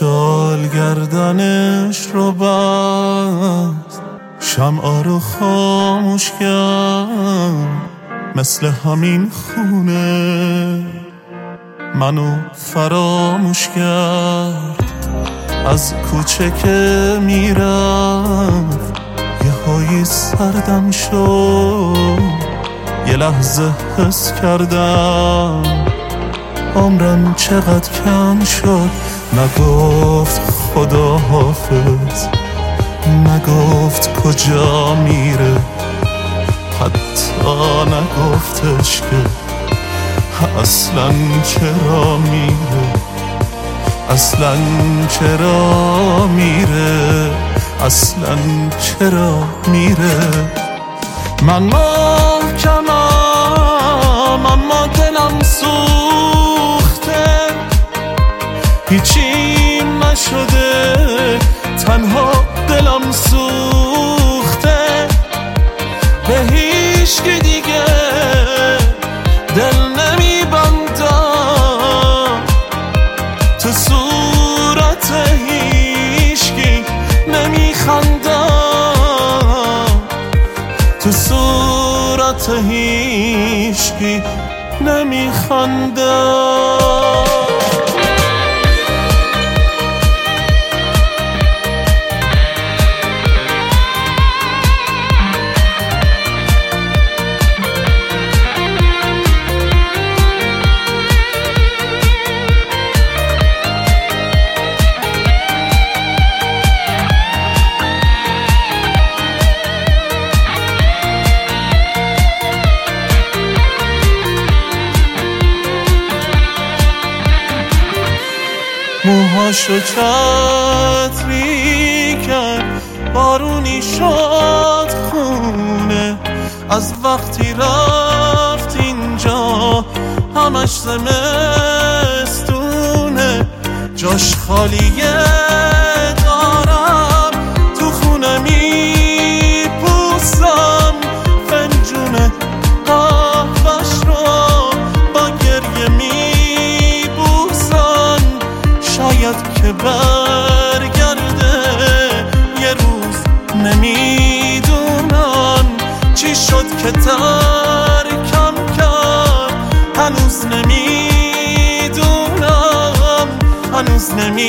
شال گردنش رو بست، شمعا رو خاموش کرد، مثل همین خونه منو فراموش کرد. از کوچه که میرفت یه هایی سردم شد، یه لحظه حس کردم عمرم چقدر کم شد. نگفت خدا حافظ، نگفت کجا میره، حتی نگفتش که اصلا چرا میره، اصلا چرا میره، اصلا چرا میره. من محکمم اما دلم سوخته، هیچی نشده تنها دلم سوخته. به هیچکی دیگه دل نمیبندم، تو صورت هیچکی نمیخندم، تو صورت هیچکی نمیخندم. موهاشو چتری کرد، بارونی شد خونه، از وقتی رفت اینجا همش زمستونه. جاش خالیه، دارم تو خونه میپوسم، فنجون قهوه‌اش رو با گریه میبوسن. شاید که برگرده یه روز، نمیدونم چی شد که ترکم کرد، هنوز نمیدونم، هنوز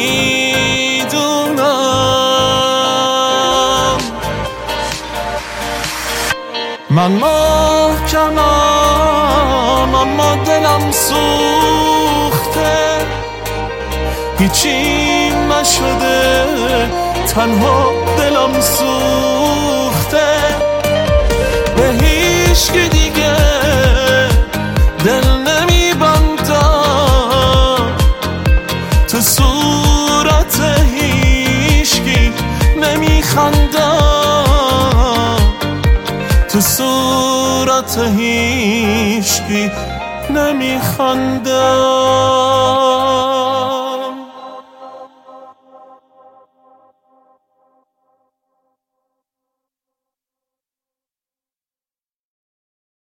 نمیدونم. من محکمم اما دلم سوخته، هیچی نشده تنها دلم سوخته. به هیچکی دیگه دل نمیبندم، تو صورت هیچکی نمیخندم، تو صورت هیچکی نمیخندم.